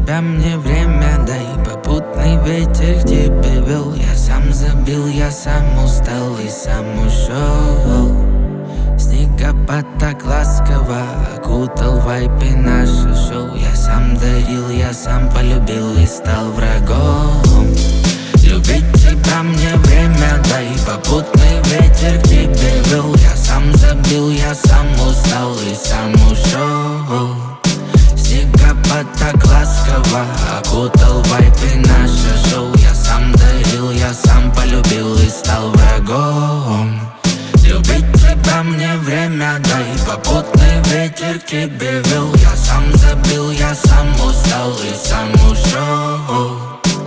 тебя мне время дай, попутный ветер к тебе вел. Я сам забил, я сам устал и сам ушел. Снегопад так ласково окутал вайпы наше шоу. Я сам дарил, я сам полюбил и стал врагом. Любить тебя мне время дай, попутный ветер к тебе вел. Я сам забил, я сам устал и сам ушел. Снегопад так ласково окутал вайпы наше шоу. Я сам дарил, я сам полюбил и стал врагом. Любить тебя мне время дай, попутный ветер к тебе вел. Я сам забил, я сам устал и сам ушел.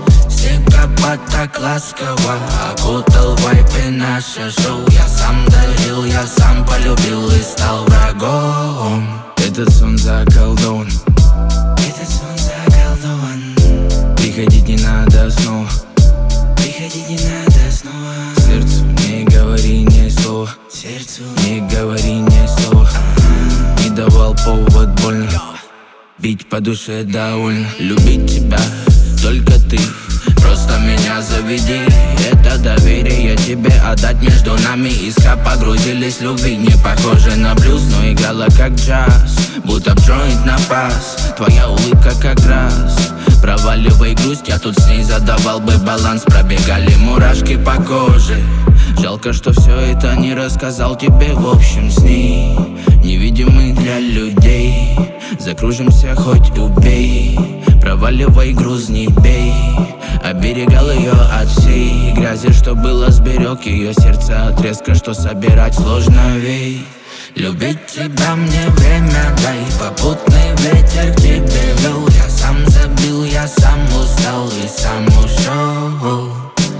Снегопад так ласково окутал вайпы наше шоу. Я сам дарил, я сам полюбил и стал врагом. Этот сон заколдован, этот сон заколдован. Приходить не надо снова, приходить не надо снова. Сердцу не говори ни слова, сердцу не говори ни слова. Не давал повод больно, бить по душе довольно. Любить тебя только ты, просто меня заведи. Это доверие тебе отдать, между нами иска погрузились любви. Не похоже на блюз, но играла как джаз, будто джойнт на пас. Твоя улыбка как раз проваливай грусть, я тут с ней задавал бы баланс. Пробегали мурашки по коже, жалко, что все это не рассказал тебе в общем с ней. Невидимый для людей, закружимся хоть убей. Проваливай груз, не бей. Оберегал ее от всей грязи, что было, сберег ее сердце от резка, что собирать сложно ведь. Любить тебя мне время дай, попутный ветер к тебе вел. Я сам забил, я сам устал и сам ушел.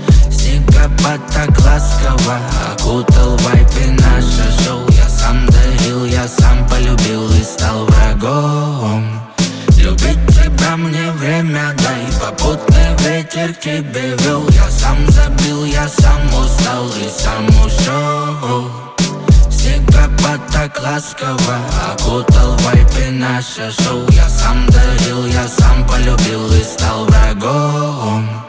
Снегопад так ласково окутал вайпы наше шоу. Я сам дарил, я сам полюбил и стал врагом. Любить тебя мне время дай, попутный ветер к тебе вел. Я сам забил, я сам устал и сам ушел. Снегопад так ласково окутал вайпы наше шоу. Я сам дарил, я сам полюбил и стал врагом.